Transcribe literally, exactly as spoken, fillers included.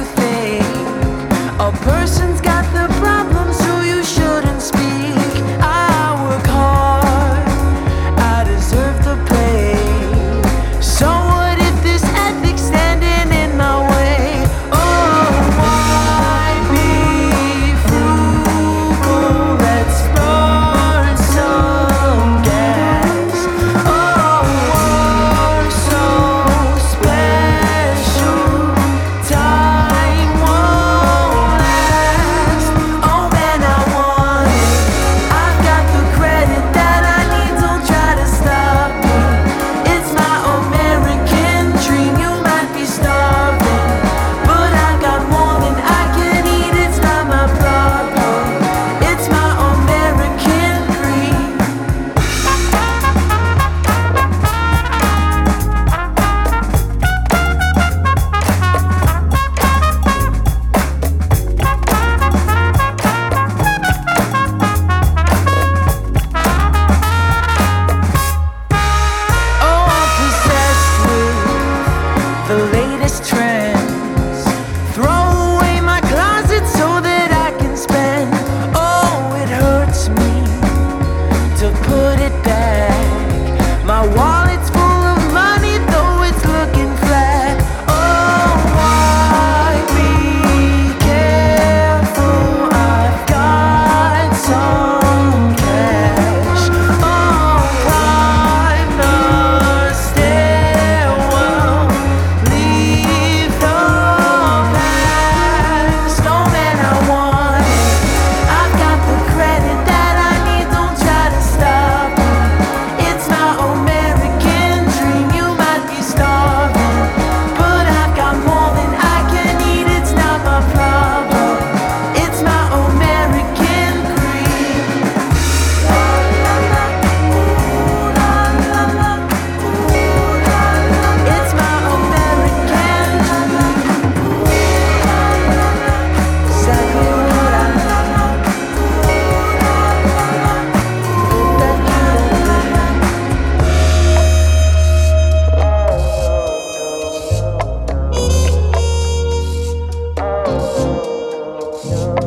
you think a person's got the problem, so you shouldn't speak. I work hard, I deserve the pay. So what if this ethic's standing in my way? Oh, why be frugal? Let's burn some gas. Oh, we're so special. Time won't last. Oh man, I want it. I've got the credit that I need. Don't try to stop me. It's my American dream. You might be starving, but I got more than I can eat. It's not my problem. It's my American dream. Oh, I'm possessed with the latest trends. Throw away my closet so that I can spend. Oh, it hurts me to put it back. My wallet's full of money, though it's looking flat. Oh, why be careful? I've got some cash. Oh, climb the stairwell, leave the past. Oh man, I want it. I've got the credit that I need. Don't try to stop me. It's my American dream. You might be starving, but I've got more than I can eat. It's not my problem. It's my American dream. La la la, ooh la la la, ooh la la. It's my American dream. Ooh la la la, exactly what I need. Ooh la la la, ooh that you don't